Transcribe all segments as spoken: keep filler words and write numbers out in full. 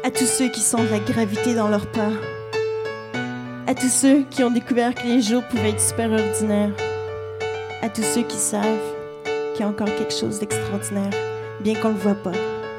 À tous ceux qui sentent la gravité dans leurs pas. À tous ceux qui ont découvert que les jours pouvaient être super ordinaires. À tous ceux qui savent qu'il y a encore quelque chose d'extraordinaire, bien qu'on ne le voit pas.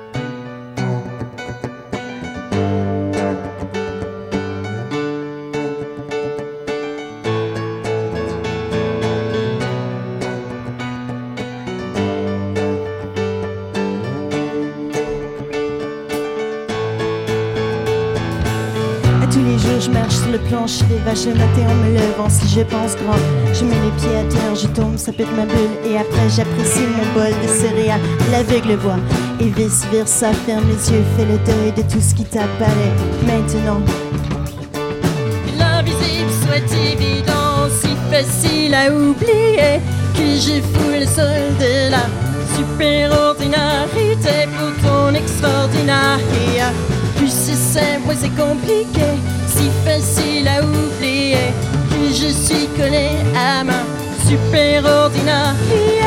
Tous les jours je marche sur le plancher des vaches le matin en me levant. Si je pense grand, je mets les pieds à terre, je tombe, ça pète ma bulle. Et après j'apprécie mon bol de céréales, l'aveugle voit. Et vice versa, ferme les yeux, fais le deuil de tout ce qui t'apparaît maintenant. Que l'invisible soit évident, si facile à oublier, que je fous le sol de la super ordinarité pour ton extraordinaire. Plus c'est simple, moins c'est compliqué, si facile à oublier, que je suis collé à ma super ordinarité.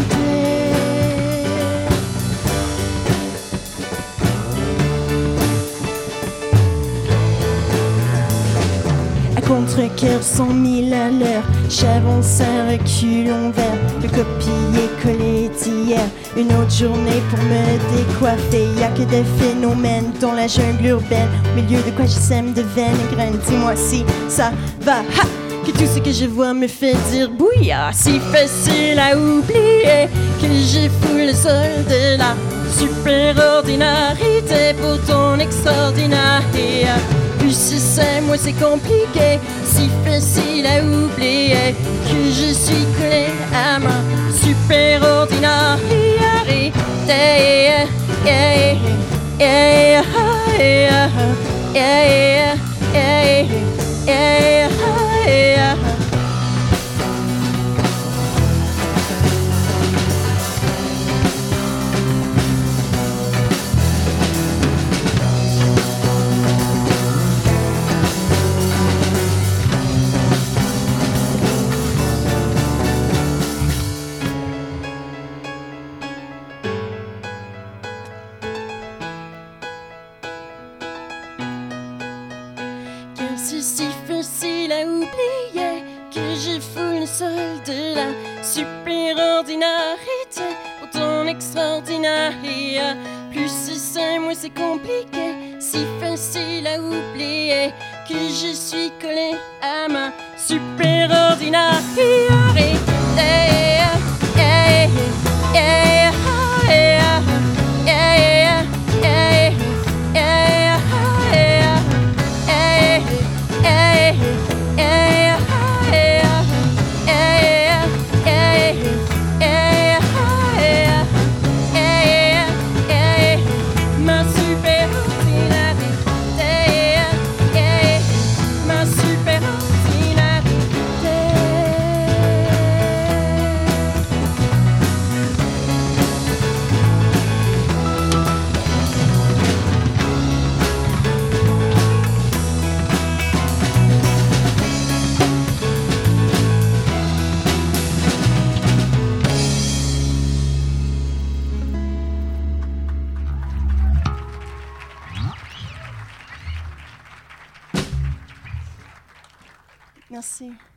À contre-cœur, cent mille à l'heure, j'avance un reculon vers le copier-coller d'hier. Une autre journée pour me décoiffer. Y'a que des phénomènes dans la jungle urbaine, au milieu de quoi je sème de veines et graines. Dis-moi si ça va, ha! Que tout ce que je vois me fait dire bouillard. Si facile à oublier, que je fous le sol de la super ordinarité pour ton extraordinarité. Plus c'est simple, moins c'est compliqué, si facile à oublier, que je suis collé à ma super ordinarité. Yeah, yeah, yeah, yeah, yeah, yeah, yeah, yeah. C'est si facile à oublier, que je fous le sol de la super ordinarité pour ton extraordinarité. Plus c'est simple, moins c'est compliqué, si facile à oublier, que je suis collé à ma super ordinarité. Yeah, yeah, yeah, yeah, yeah, yeah, yeah, yeah. Ma super ordinarité, ma super ordinarité. Merci.